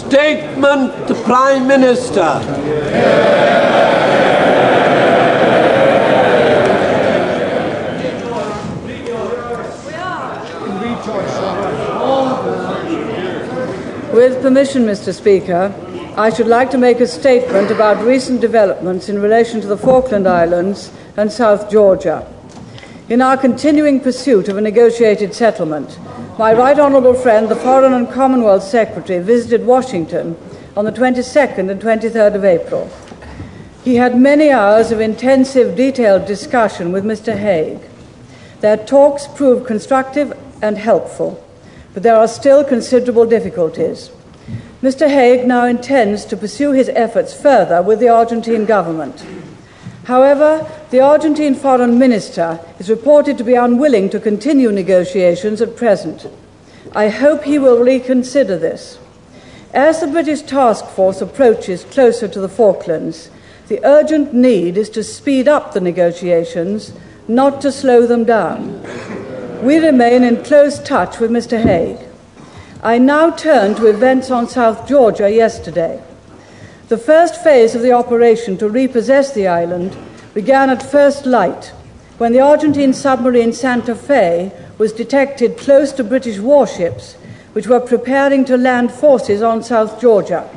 Statement, the Prime Minister. With permission, Mr. Speaker, I should like to make a statement about recent developments in relation to the Falkland Islands and South Georgia. In our continuing pursuit of a negotiated settlement, my right honourable friend, the Foreign and Commonwealth Secretary, visited Washington on the 22nd and 23rd of April. He had many hours of intensive, detailed discussion with Mr. Hague. Their talks proved constructive and helpful, but there are still considerable difficulties. Mr. Hague now intends to pursue his efforts further with the Argentine government. However, the Argentine Foreign Minister is reported to be unwilling to continue negotiations at present. I hope he will reconsider this. As the British task force approaches closer to the Falklands, the urgent need is to speed up the negotiations, not to slow them down. We remain in close touch with Mr. Hague. I now turn to events on South Georgia yesterday. The first phase of the operation to repossess the island began at first light, when the Argentine submarine Santa Fe was detected close to British warships which were preparing to land forces on South Georgia.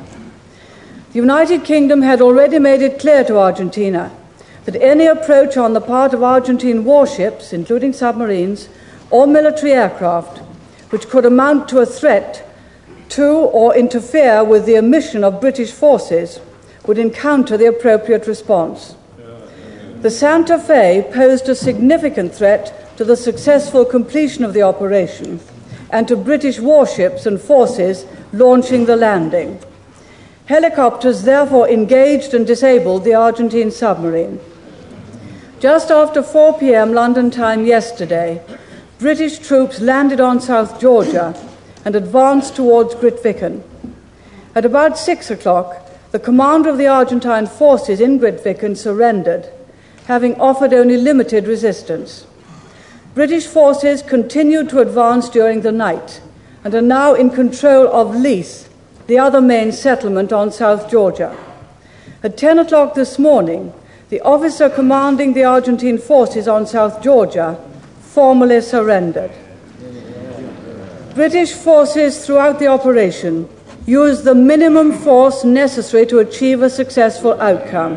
The United Kingdom had already made it clear to Argentina that any approach on the part of Argentine warships, including submarines, or military aircraft, which could amount to a threat to or interfere with the mission of British forces, would encounter the appropriate response. The Santa Fe posed a significant threat to the successful completion of the operation and to British warships and forces launching the landing. Helicopters therefore engaged and disabled the Argentine submarine. Just after 4 p.m. London time yesterday, British troops landed on South Georgia and advanced towards Grytviken. At about 6 o'clock, the commander of the Argentine forces in Grytviken surrendered, having offered only limited resistance. British forces continued to advance during the night and are now in control of Lys, the other main settlement on South Georgia. At 10 o'clock this morning, the officer commanding the Argentine forces on South Georgia formally surrendered. British forces throughout the operation used the minimum force necessary to achieve a successful outcome.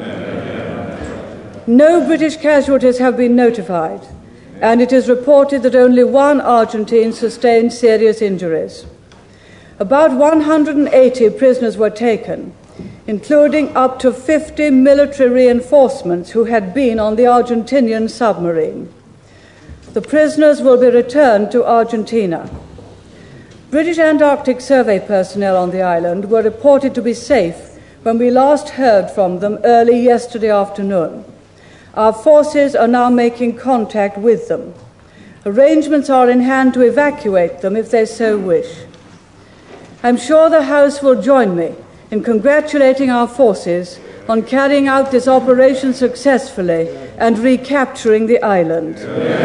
No British casualties have been notified, and it is reported that only one Argentine sustained serious injuries. About 180 prisoners were taken, including up to 50 military reinforcements who had been on the Argentinian submarine. The prisoners will be returned to Argentina. British Antarctic Survey personnel on the island were reported to be safe when we last heard from them early yesterday afternoon. Our forces are now making contact with them. Arrangements are in hand to evacuate them if they so wish. I'm sure the House will join me in congratulating our forces on carrying out this operation successfully and recapturing the island.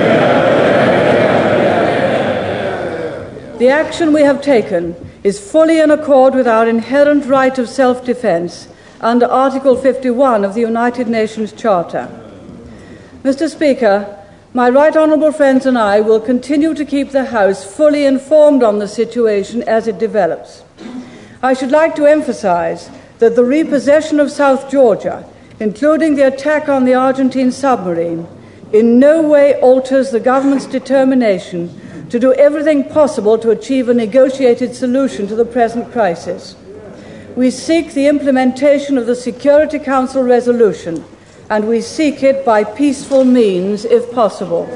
The action we have taken is fully in accord with our inherent right of self-defense under Article 51 of the United Nations Charter. Mr. Speaker, my right honourable friends and I will continue to keep the House fully informed on the situation as it develops. I should like to emphasise that the repossession of South Georgia, including the attack on the Argentine submarine, in no way alters the government's determination to do everything possible to achieve a negotiated solution to the present crisis. We seek the implementation of the Security Council resolution, and we seek it by peaceful means, if possible.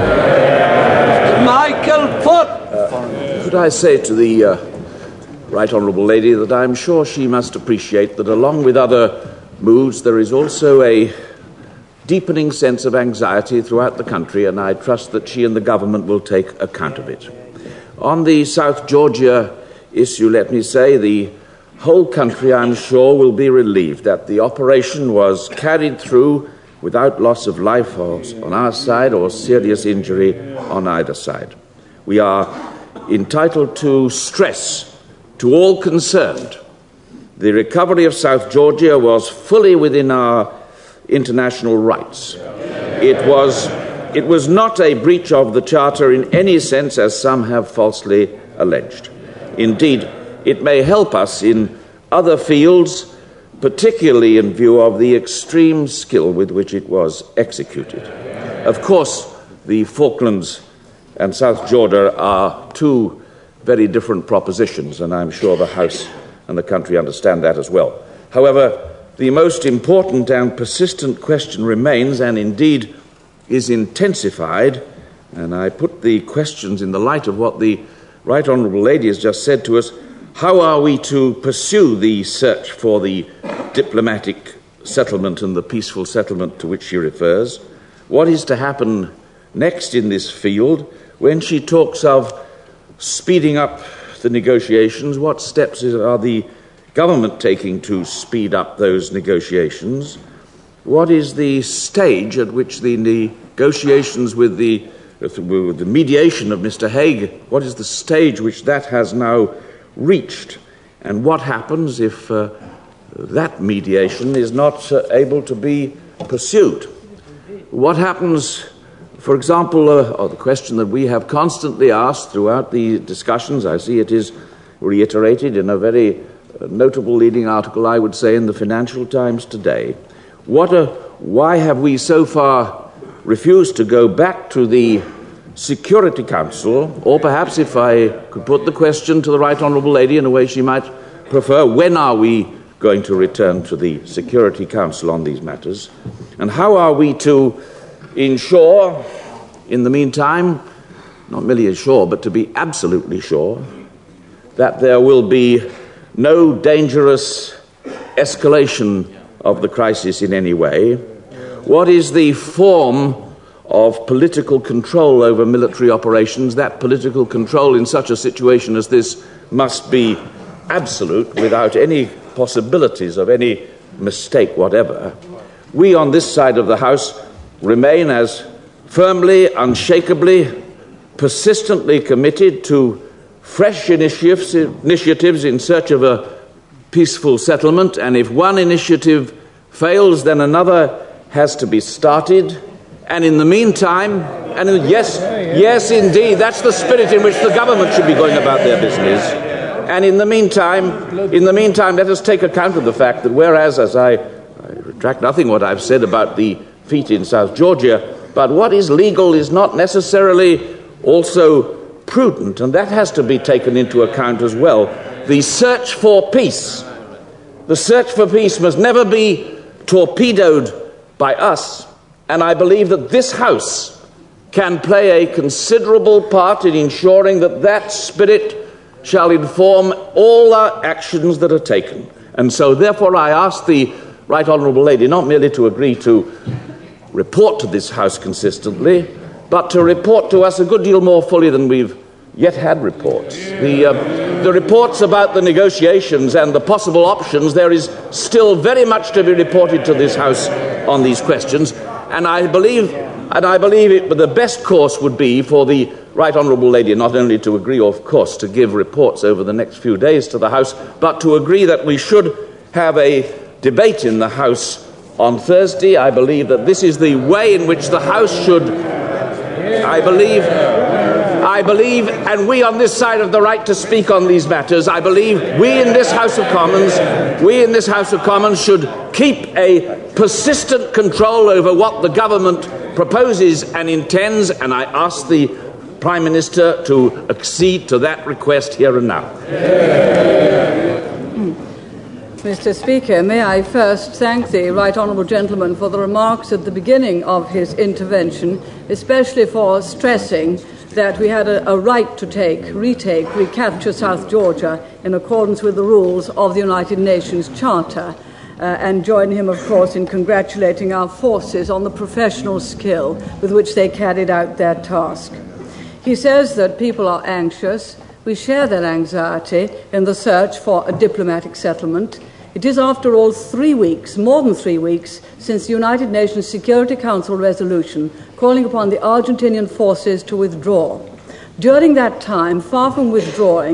Michael Foot. Could I say to the Right Honourable Lady that I'm sure she must appreciate that along with other moods there is also a deepening sense of anxiety throughout the country, and I trust that she and the government will take account of it. On the South Georgia issue, let me say the whole country, I'm sure, will be relieved that the operation was carried through without loss of life on our side or serious injury on either side. We are entitled to stress to all concerned the recovery of South Georgia was fully within our international rights. It was not a breach of the Charter in any sense, as some have falsely alleged. Indeed, it may help us in other fields, particularly in view of the extreme skill with which it was executed. Of course, the Falklands and South Georgia are two very different propositions, and I'm sure the House and the country understand that as well. However, the most important and persistent question remains, and indeed is intensified, and I put the questions in the light of what the Right Honourable Lady has just said to us. How are we to pursue the search for the diplomatic settlement and the peaceful settlement to which she refers? What is to happen next in this field when she talks of speeding up the negotiations? What steps are the government taking to speed up those negotiations? What is the stage at which the negotiations with the mediation of Mr. Hague, what is the stage which that has now reached? And what happens if that mediation is not able to be pursued? What happens, for example, the question that we have constantly asked throughout the discussions, I see it is reiterated in a very notable leading article, I would say, in the Financial Times today. Why have we so far refused to go back to the Security Council, or perhaps if I could put the question to the Right Honourable Lady in a way she might prefer, when are we going to return to the Security Council on these matters? And how are we to ensure, in the meantime, not merely assure, but to be absolutely sure, that there will be no dangerous escalation of the crisis in any way? What is the form of political control over military operations? That political control in such a situation as this must be absolute, without any possibilities of any mistake whatever. We on this side of the House remain as firmly, unshakably, persistently committed to fresh initiatives in search of a peaceful settlement, and if one initiative fails, then another has to be started. And in the meantime, yes, indeed, that's the spirit in which the government should be going about their business. And in the meantime, let us take account of the fact that whereas, as I retract nothing what I've said about the feat in South Georgia, but what is legal is not necessarily also prudent, and that has to be taken into account as well. The search for peace must never be torpedoed by us, and I believe that this House can play a considerable part in ensuring that that spirit shall inform all our actions that are taken. And so, therefore, I ask the Right Honourable Lady not merely to agree to report to this House consistently, but to report to us a good deal more fully than we've yet had reports. The reports about the negotiations and the possible options, there is still very much to be reported to this House on these questions, and I believe the best course would be for the Right Honourable Lady not only to agree, of course, to give reports over the next few days to the House, but to agree that we should have a debate in the House on Thursday. I believe that this is the way in which the House should, I believe, and we on this side of the right to speak on these matters, I believe we in this House of Commons should keep a persistent control over what the government proposes and intends, and I ask the Prime Minister to accede to that request here and now. Mr. Speaker, may I first thank the Right Honourable Gentleman for the remarks at the beginning of his intervention, especially for stressing that we had a right to recapture South Georgia in accordance with the rules of the United Nations Charter, and join him, of course, in congratulating our forces on the professional skill with which they carried out their task. He says that people are anxious. We share that anxiety in the search for a diplomatic settlement. It is, after all, 3 weeks, more than 3 weeks, since the United Nations Security Council resolution calling upon the Argentinian forces to withdraw. During that time, far from withdrawing,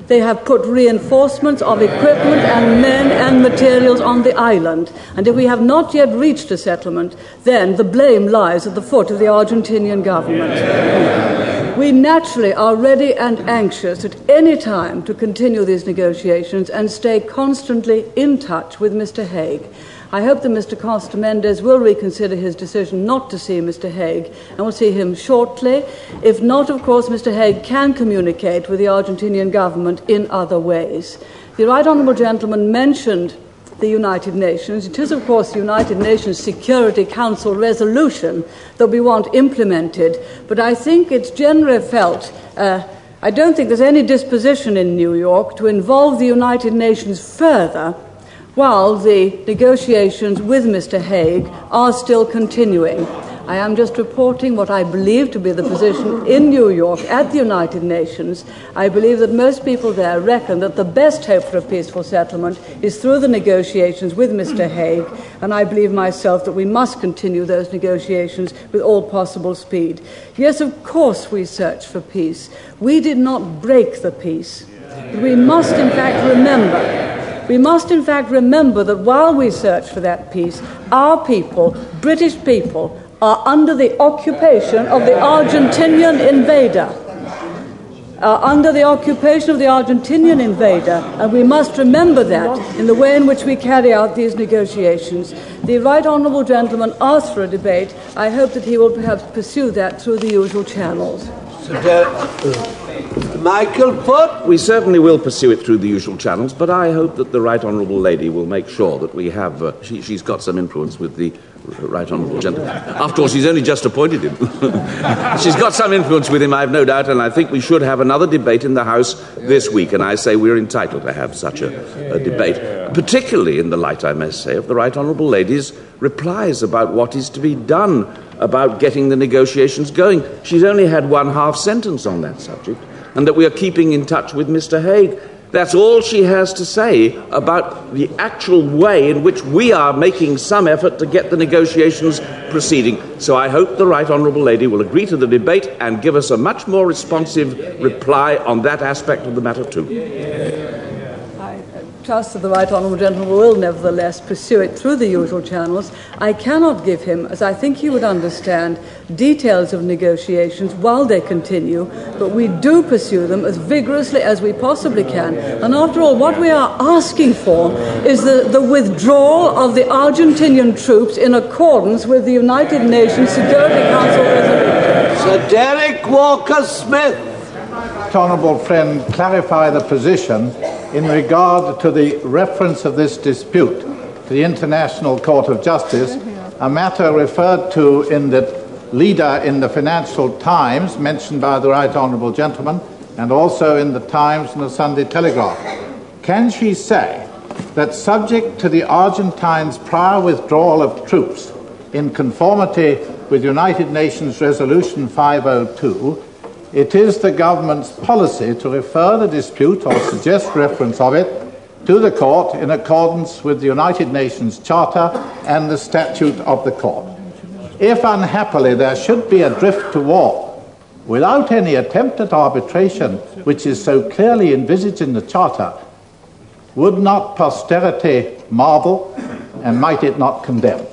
They have put reinforcements of equipment and men and materials on the island. And if we have not yet reached a settlement, then the blame lies at the foot of the Argentinian government. We naturally are ready and anxious at any time to continue these negotiations and stay constantly in touch with Mr. Hague. I hope that Mr. Costa Mendes will reconsider his decision not to see Mr. Hague and will see him shortly. If not, of course, Mr. Hague can communicate with the Argentinian government in other ways. The Right Honourable Gentleman mentioned the United Nations. It is, of course, the United Nations Security Council resolution that we want implemented, but I think it's generally felt, I don't think there's any disposition in New York to involve the United Nations further while the negotiations with Mr. Hague are still continuing. I am just reporting what I believe to be the position in New York at the United Nations. I believe that most people there reckon that the best hope for a peaceful settlement is through the negotiations with Mr. Hague, and I believe myself that we must continue those negotiations with all possible speed. Yes, of course we search for peace. We did not break the peace. But we must in fact remember that while we search for that peace, our people, British people, are under the occupation of the Argentinian invader. And we must remember that in the way in which we carry out these negotiations. The Right Honourable Gentleman asked for a debate. I hope that he will perhaps pursue that through the usual channels. Michael Foot. We certainly will pursue it through the usual channels, but I hope that the Right Honourable Lady will make sure that we have... she's got some influence with the Right Honourable Gentleman. After all, she's only just appointed him. She's got some influence with him, I've no doubt, and I think we should have another debate in the House this week, and I say we're entitled to have such a debate, particularly in the light, I must say, of the Right Honourable Lady's replies about what is to be done about getting the negotiations going. She's only had one half sentence on that subject, and that we are keeping in touch with Mr. Hague. That's all she has to say about the actual way in which we are making some effort to get the negotiations proceeding. So I hope the Right Honourable Lady will agree to the debate and give us a much more responsive reply on that aspect of the matter too. I trust that the Right Honourable Gentleman will nevertheless pursue it through the usual channels. I cannot give him, as I think he would understand, details of negotiations while they continue, but we do pursue them as vigorously as we possibly can. And after all, what we are asking for is the withdrawal of the Argentinian troops in accordance with the United Nations Security Council resolution. Sir Derek Walker-Smith. Honourable friend clarify the position in regard to the reference of this dispute to the International Court of Justice, a matter referred to in the leader in the Financial Times, mentioned by the Right Honourable Gentleman, and also in the Times and the Sunday Telegraph. Can she say that subject to the Argentines' prior withdrawal of troops in conformity with United Nations Resolution 502, it is the government's policy to refer the dispute or suggest reference of it to the court in accordance with the United Nations Charter and the statute of the court. If unhappily there should be a drift to war without any attempt at arbitration, which is so clearly envisaged in the Charter, would not posterity marvel, and might it not condemn?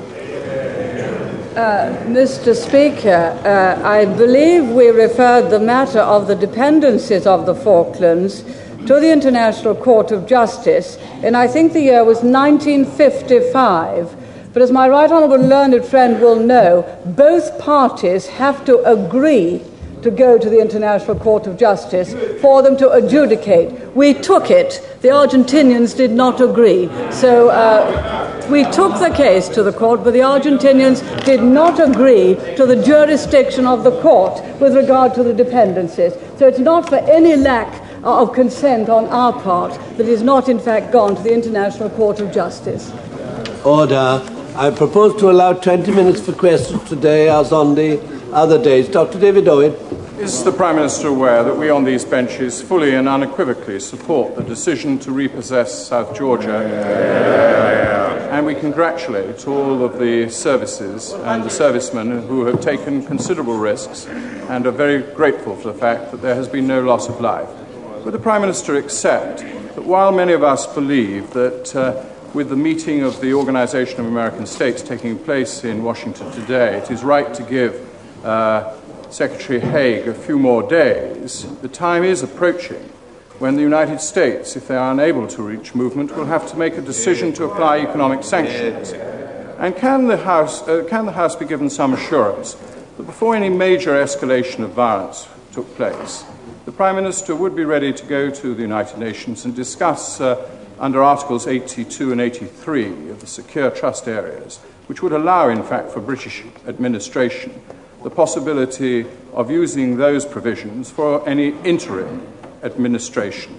Mr. Speaker, I believe we referred the matter of the dependencies of the Falklands to the International Court of Justice, and I think the year was 1955. But as my right honourable learned friend will know, both parties have to agree to go to the International Court of Justice for them to adjudicate. We took it. The Argentinians did not agree. So we took the case to the court, but the Argentinians did not agree to the jurisdiction of the court with regard to the dependencies. So it's not for any lack of consent on our part that it is not in fact gone to the International Court of Justice. Order. I propose to allow 20 minutes for questions today as on the other days. Dr. David Owen. Is the Prime Minister aware that we on these benches fully and unequivocally support the decision to repossess South Georgia? And we congratulate all of the services and the servicemen who have taken considerable risks and are very grateful for the fact that there has been no loss of life. would the Prime Minister accept that while many of us believe that with the meeting of the Organization of American States taking place in Washington today, it is right to give Secretary Haig a few more days, the time is approaching when the United States, if they are unable to reach movement, will have to make a decision to apply economic sanctions. And can the House be given some assurance that before any major escalation of violence took place, the Prime Minister would be ready to go to the United Nations and discuss under Articles 82 and 83 of the Secure Trust Areas, which would allow, in fact, for British administration the possibility of using those provisions for any interim administration.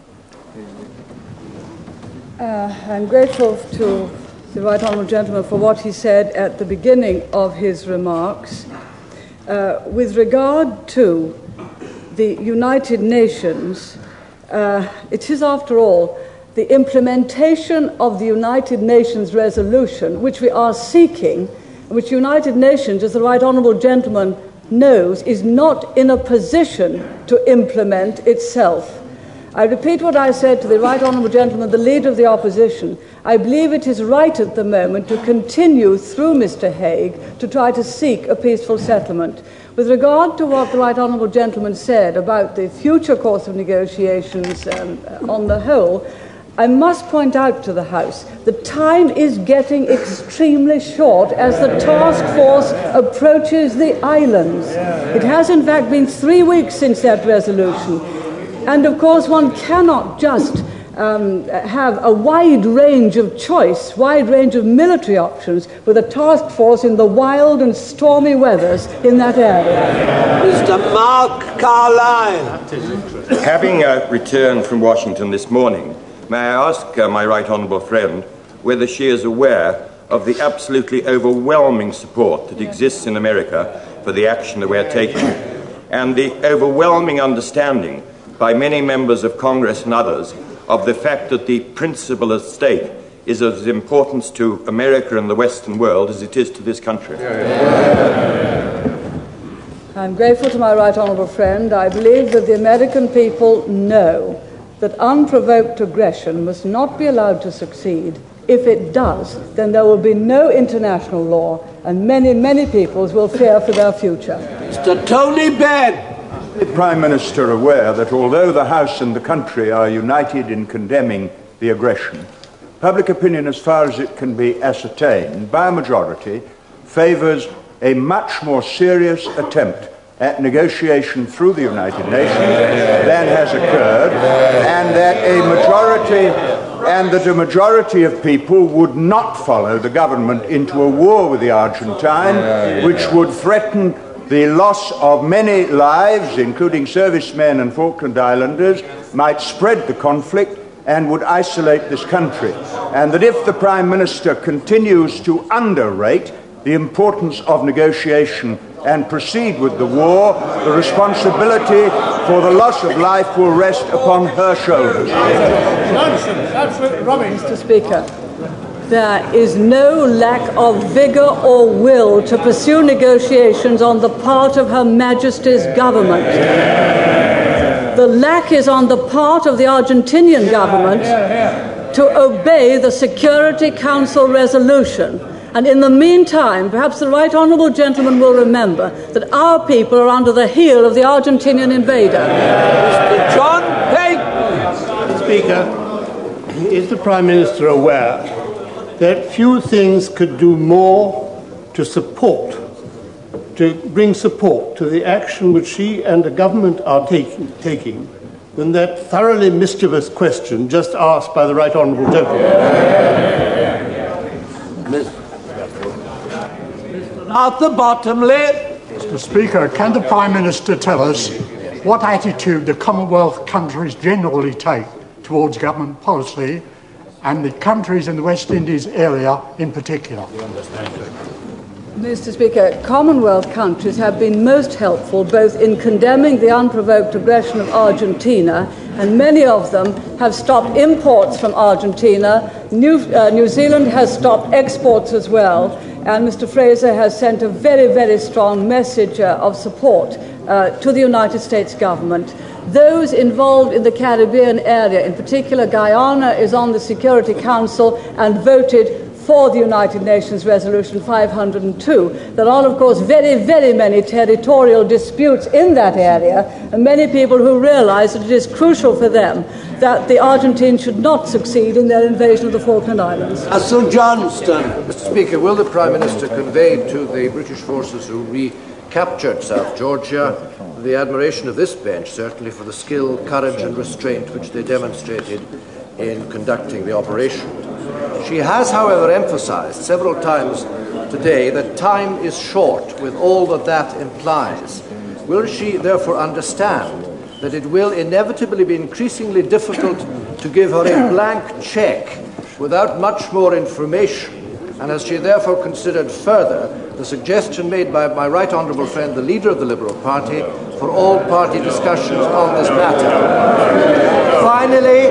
I'm grateful to the Right Honourable Gentleman for what he said at the beginning of his remarks. With regard to the United Nations, it is, after all, the implementation of the United Nations resolution, which we are seeking, which United Nations, as the Right Honourable Gentleman knows, is not in a position to implement itself. I repeat what I said to the Right Honourable Gentleman, the Leader of the Opposition. I believe it is right at the moment to continue through Mr. Haig to try to seek a peaceful settlement. With regard to what the Right Honourable Gentleman said about the future course of negotiations on the whole, I must point out to the House that time is getting extremely short as the task force approaches the islands. It has in fact been 3 weeks since that resolution. And of course one cannot just have a wide range of choice, wide range of military options with a task force in the wild and stormy weathers in that area. Mr. Mark Carlyle. Having returned from Washington this morning, may I ask my right honourable friend whether she is aware of the absolutely overwhelming support that exists in America for the action that we're taking, and the overwhelming understanding by many members of Congress and others of the fact that the principle at stake is of importance to America and the Western world as it is to this country. I'm grateful to my right honourable friend. I believe that the American people know that unprovoked aggression must not be allowed to succeed. If it does, then there will be no international law, and many, many peoples will fear for their future. Mr. Tony Benn. Is the Prime Minister aware that although the House and the country are united in condemning the aggression, public opinion, as far as it can be ascertained, by a majority, favours a much more serious attempt at negotiation through the United Nations than has occurred, and that a majority of people would not follow the government into a war with the Argentine, which would threaten the loss of many lives, including servicemen and Falkland Islanders, might spread the conflict and would isolate this country. And that if the Prime Minister continues to underrate the importance of negotiation and proceed with the war, the responsibility for the loss of life will rest upon her shoulders. Nonsense, absolute rubbish. Mr. Speaker, there is no lack of vigour or will to pursue negotiations on the part of Her Majesty's government. The lack is on the part of the Argentinian government to obey the Security Council resolution. And in the meantime, perhaps the Right Honourable Gentleman will remember that our people are under the heel of the Argentinian invader. Mr. John Haig. Speaker, is the Prime Minister aware that few things could do more to bring support to the action which she and the government are taking than that thoroughly mischievous question just asked by the Right Honourable Gentleman? Arthur Bottomley. Mr. Speaker, can the Prime Minister tell us what attitude the Commonwealth countries generally take towards government policy, and the countries in the West Indies area in particular? Mr. Speaker, Commonwealth countries have been most helpful both in condemning the unprovoked aggression of Argentina, and many of them have stopped imports from Argentina. New Zealand has stopped exports as well, and Mr. Fraser has sent a very, very strong message of support to the United States government. Those involved in the Caribbean area, in particular Guyana, is on the Security Council and voted for the United Nations Resolution 502. There are, of course, very, very many territorial disputes in that area, and many people who realize that it is crucial for them that the Argentines should not succeed in their invasion of the Falkland Islands. Russell Johnston. Mr. Speaker, will the Prime Minister convey to the British forces who recaptured South Georgia the admiration of this bench, certainly for the skill, courage and restraint which they demonstrated in conducting the operation? She has, however, emphasized several times today that time is short, with all that that implies. Will she therefore understand that it will inevitably be increasingly difficult to give her a blank cheque without much more information? And has she therefore considered further the suggestion made by my right honourable friend, the leader of the Liberal Party, for all party discussions on this matter? Finally,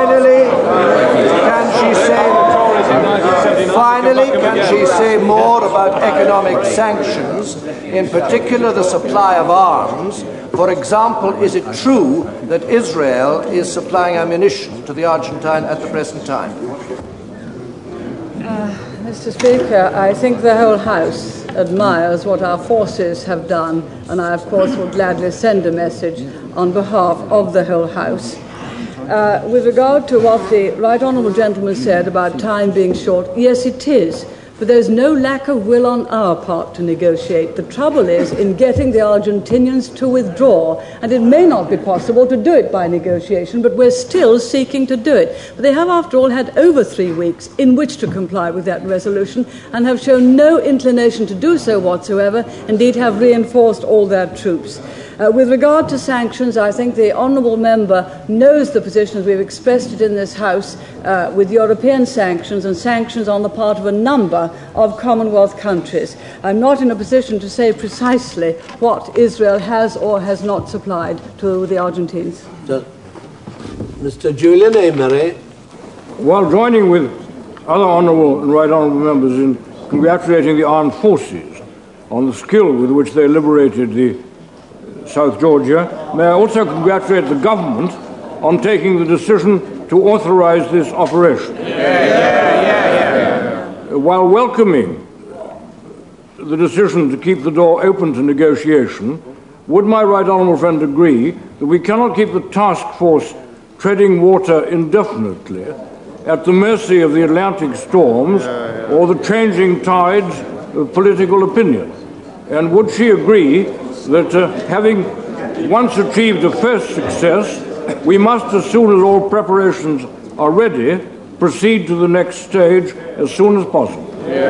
can she say more about economic sanctions, in particular the supply of arms? For example, is it true that Israel is supplying ammunition to the Argentine at the present time? Mr. Speaker, I think the whole House admires what our forces have done, and I, of course, will gladly send a message on behalf of the whole House. With regard to what the right honourable gentleman said about time being short, yes, it is. But there's no lack of will on our part to negotiate. The trouble is in getting the Argentinians to withdraw, and it may not be possible to do it by negotiation, but we're still seeking to do it. But they have, after all, had over 3 weeks in which to comply with that resolution and have shown no inclination to do so whatsoever, indeed have reinforced all their troops. With regard to sanctions, I think the honourable member knows the positions we've expressed it in this House with European sanctions and sanctions on the part of a number of Commonwealth countries. I'm not in a position to say precisely what Israel has or has not supplied to the Argentines. Mr. Julian Amery. While joining with other honourable and right honourable members in congratulating the armed forces on the skill with which they liberated the South Georgia, may I also congratulate the government on taking the decision to authorise this operation. While welcoming the decision to keep the door open to negotiation, would my right honourable friend agree that we cannot keep the task force treading water indefinitely at the mercy of the Atlantic storms or the changing tides of political opinion? And would she agree that having once achieved a first success, we must, as soon as all preparations are ready, proceed to the next stage as soon as possible?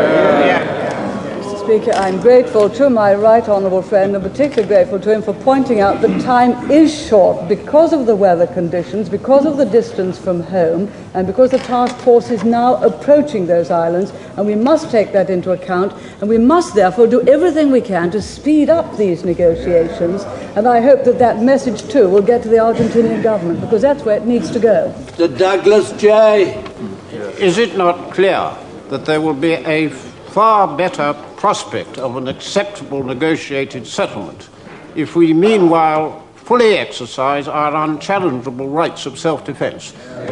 Mr. Speaker, I'm grateful to my right honourable friend, and particularly grateful to him for pointing out that time is short because of the weather conditions, because of the distance from home, and because the task force is now approaching those islands, and we must take that into account, and we must therefore do everything we can to speed up these negotiations, and I hope that that message too will get to the Argentinian government, because that's where it needs to go. Mr. Douglas J. Is it not clear that there will be a far better prospect of an acceptable negotiated settlement if we meanwhile fully exercise our unchallengeable rights of self-defence?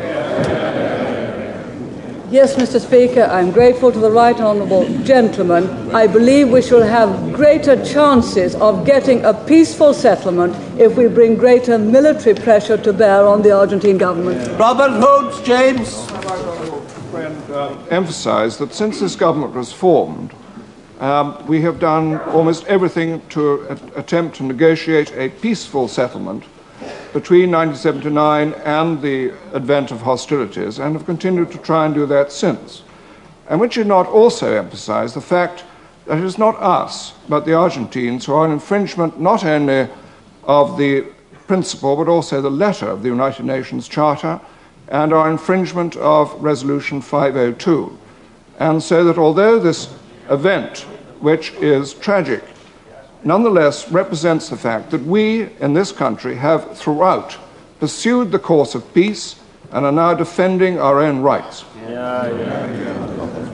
Yes, Mr. Speaker, I'm grateful to the right honourable gentleman. I believe we shall have greater chances of getting a peaceful settlement if we bring greater military pressure to bear on the Argentine government. Robert Hoods James. Emphasise that since this government was formed, we have done almost everything to attempt to negotiate a peaceful settlement between 1979 and the advent of hostilities, and have continued to try and do that since. And we should not also emphasise the fact that it is not us, but the Argentines, who are in infringement not only of the principle but also the letter of the United Nations Charter, and our infringement of Resolution 502. And so that although this event, which is tragic, nonetheless represents the fact that we in this country have throughout pursued the course of peace and are now defending our own rights.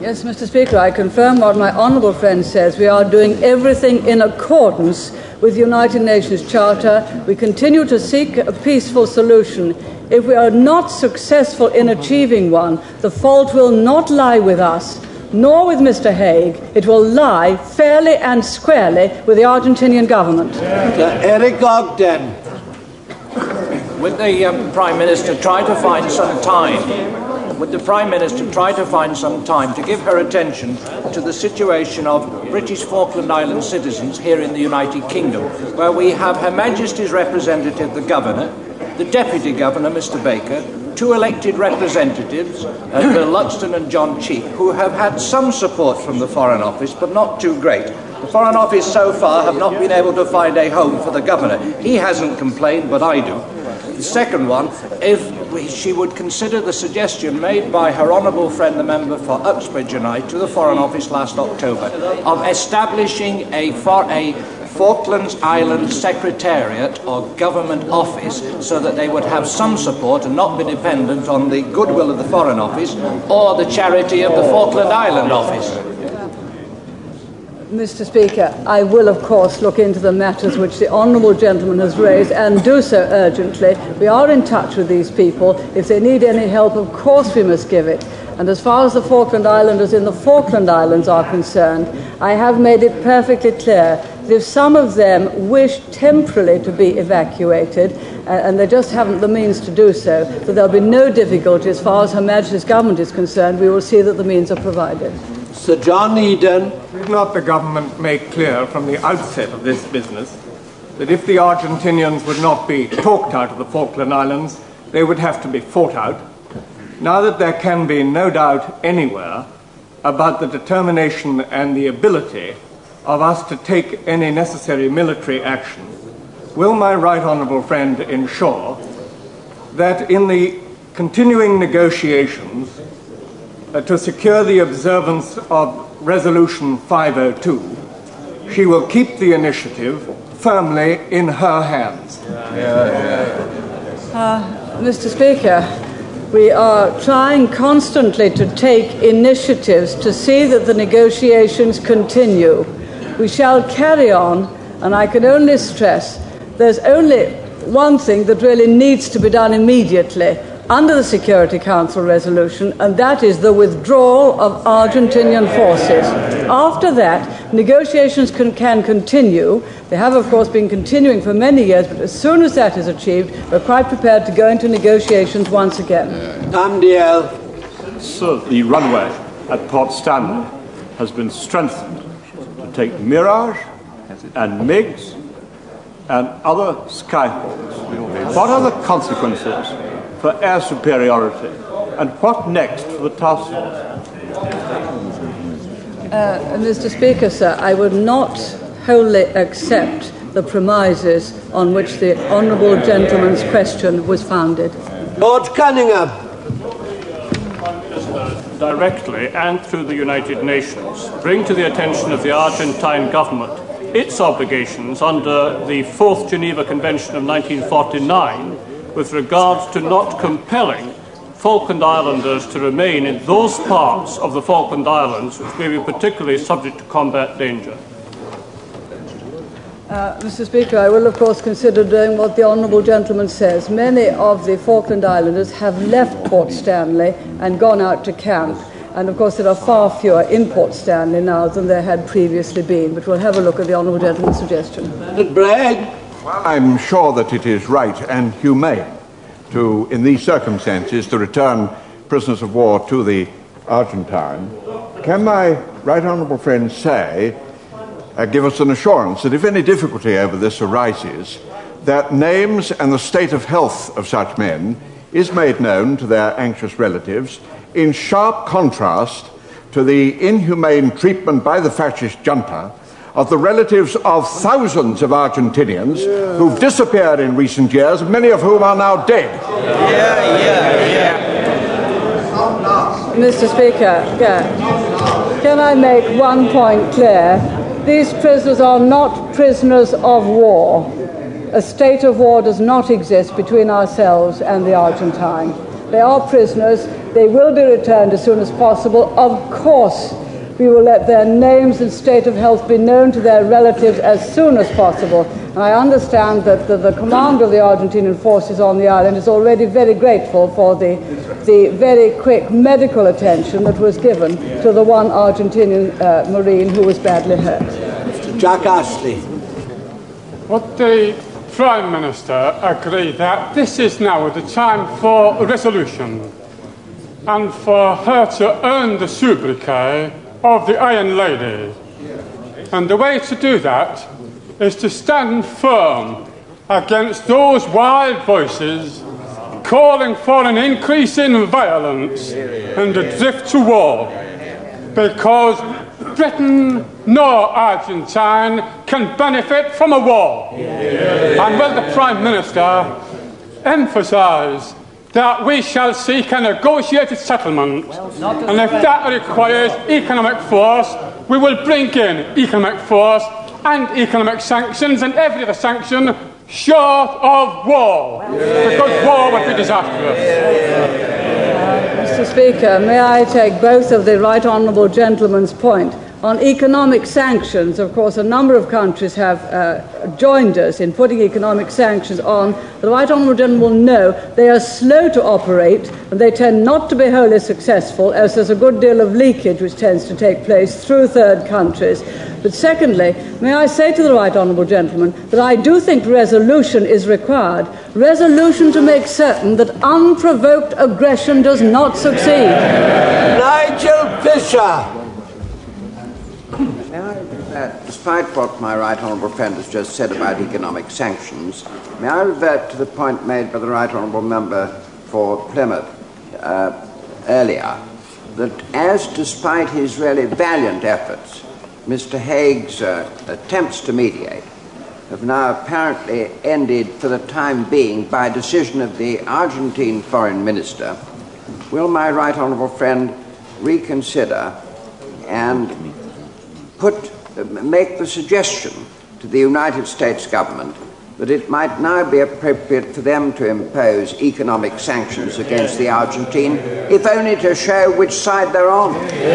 Yes, Mr. Speaker, I confirm what my honourable friend says. We are doing everything in accordance with the United Nations Charter. We continue to seek a peaceful solution. If we are not successful in achieving one, the fault will not lie with us, nor with Mr. Hague. It will lie fairly and squarely with the Argentinian government. Eric Ogden. Would the Prime Minister try to find some time? Would the Prime Minister try to find some time to give her attention to the situation of British Falkland Island citizens here in the United Kingdom, where we have Her Majesty's representative, the Governor, the Deputy Governor, Mr. Baker, two elected representatives, Bill Luxton and John Cheek, who have had some support from the Foreign Office, but not too great. The Foreign Office so far have not been able to find a home for the Governor. He hasn't complained, but I do. The second one, if she would consider the suggestion made by her honourable friend, the member for Uxbridge and I, to the Foreign Office last October, of establishing a Falklands Island Secretariat or Government Office so that they would have some support and not be dependent on the goodwill of the Foreign Office or the charity of the Falkland Island Office. Mr. Speaker, I will of course look into the matters which the honourable gentleman has raised and do so urgently. We are in touch with these people. If they need any help, of course we must give it. And as far as the Falkland Islanders in the Falkland Islands are concerned, I have made it perfectly clear that if some of them wish temporarily to be evacuated, and they just haven't the means to do so, that there'll be no difficulty as far as Her Majesty's government is concerned. We will see that the means are provided. Sir John Eden. Did not the government make clear from the outset of this business that if the Argentinians would not be talked out of the Falkland Islands, they would have to be fought out? Now that there can be no doubt anywhere about the determination and the ability of us to take any necessary military action, will my right honourable friend ensure that in the continuing negotiations to secure the observance of Resolution 502, she will keep the initiative firmly in her hands? Mr. Speaker, we are trying constantly to take initiatives to see that the negotiations continue. We shall carry on, and I can only stress there's only one thing that really needs to be done immediately under the Security Council resolution, and that is the withdrawal of Argentinian forces. After that, negotiations can continue. They have, of course, been continuing for many years, but as soon as that is achieved, we're quite prepared to go into negotiations once again. Sir, the runway at Port Stanley has been strengthened to take Mirage and MiGs and other Skyhawks. What are the consequences for air superiority, and what next for the task force? Mr. Speaker, sir, I would not wholly accept the premises on which the honourable gentleman's question was founded. Lord Cunningham. Directly and through the United Nations, bring to the attention of the Argentine government its obligations under the Fourth Geneva Convention of 1949 with regards to not compelling Falkland Islanders to remain in those parts of the Falkland Islands which may be particularly subject to combat danger. Mr. Speaker, I will of course consider doing what the honourable gentleman says. Many of the Falkland Islanders have left Port Stanley and gone out to camp, and of course there are far fewer in Port Stanley now than there had previously been, but we'll have a look at the honourable gentleman's suggestion. Bragg. Well, I'm sure that it is right and humane to, in these circumstances, to return prisoners of war to the Argentine. Can my right honourable friend say, give us an assurance that if any difficulty over this arises, that names and the state of health of such men is made known to their anxious relatives, in sharp contrast to the inhumane treatment by the fascist junta of the relatives of thousands of Argentinians who've disappeared in recent years, many of whom are now dead. Mr. Speaker, can I make one point clear? These prisoners are not prisoners of war. A state of war does not exist between ourselves and the Argentine. They are prisoners They will be returned as soon as possible. Of course, we will let their names and state of health be known to their relatives as soon as possible. And I understand that the commander of the Argentinian forces on the island is already very grateful for the very quick medical attention that was given to the one Argentinian Marine who was badly hurt. Mr. Jack Ashley. Would the Prime Minister agree that this is now the time for a resolution and for her to earn the sobriquet of the Iron Lady? And the way to do that is to stand firm against those wild voices calling for an increase in violence and a drift to war, because Britain nor Argentine can benefit from a war. And will the Prime Minister emphasise that we shall seek a negotiated settlement, and if that requires economic force, we will bring in economic force and economic sanctions and every other sanction short of war, because war would be disastrous. Mr. Speaker, may I take both of the right honourable gentleman's point? On economic sanctions, of course, a number of countries have joined us in putting economic sanctions on. The right honourable gentleman will know they are slow to operate and they tend not to be wholly successful, as there's a good deal of leakage which tends to take place through third countries. But secondly, may I say to the right honourable gentleman that I do think resolution is required. Resolution to make certain that unprovoked aggression does not succeed. Nigel Fisher. Despite what my right honourable friend has just said about economic sanctions, may I revert to the point made by the right honourable member for Plymouth earlier, that as despite his really valiant efforts, Mr. Hague's attempts to mediate have now apparently ended for the time being by decision of the Argentine Foreign Minister, will my right honourable friend reconsider and make the suggestion to the United States government that it might now be appropriate for them to impose economic sanctions against the Argentine, if only to show which side they're on?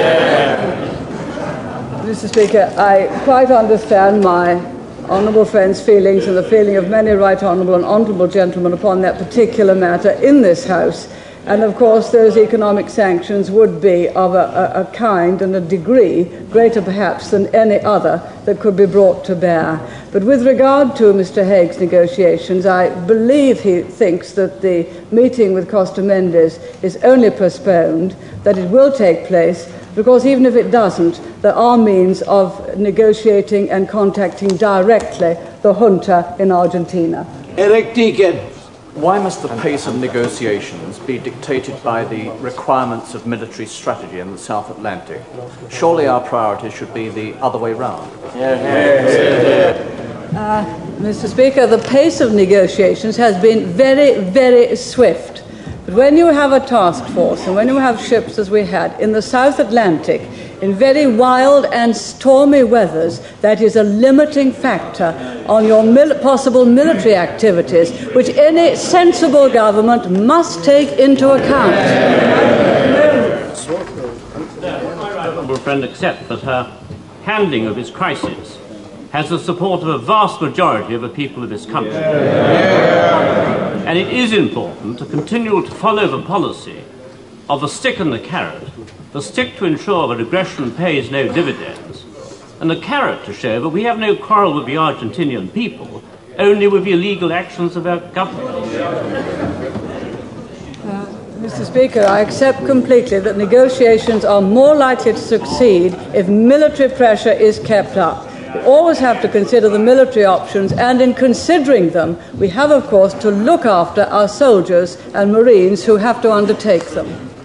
Mr. Speaker, I quite understand my honourable friend's feelings and the feeling of many right honourable and honourable gentlemen upon that particular matter in this House. And of course, those economic sanctions would be of a kind and a degree greater perhaps than any other that could be brought to bear. But with regard to Mr. Hague's negotiations, I believe he thinks that the meeting with Costa Mendes is only postponed, that it will take place, because even if it doesn't, there are means of negotiating and contacting directly the junta in Argentina. Eric Deacon. Why must the pace of negotiations be dictated by the requirements of military strategy in the South Atlantic? Surely our priority should be the other way round. Mr. Speaker, the pace of negotiations has been very, very swift. But when you have a task force and when you have ships, as we had, in the South Atlantic, in very wild and stormy weathers, that is a limiting factor on your possible military activities, which any sensible government must take into account. My right honourable friend accept that her handling of this crisis has the support of a vast majority of the people of this country. And it is important to continue to follow the policy of the stick and the carrot, the stick to ensure that aggression pays no dividends, and the carrot to show that we have no quarrel with the Argentinian people, only with the illegal actions of their government. Mr. Speaker, I accept completely that negotiations are more likely to succeed if military pressure is kept up. We always have to consider the military options, and in considering them, we have, of course, to look after our soldiers and Marines who have to undertake them.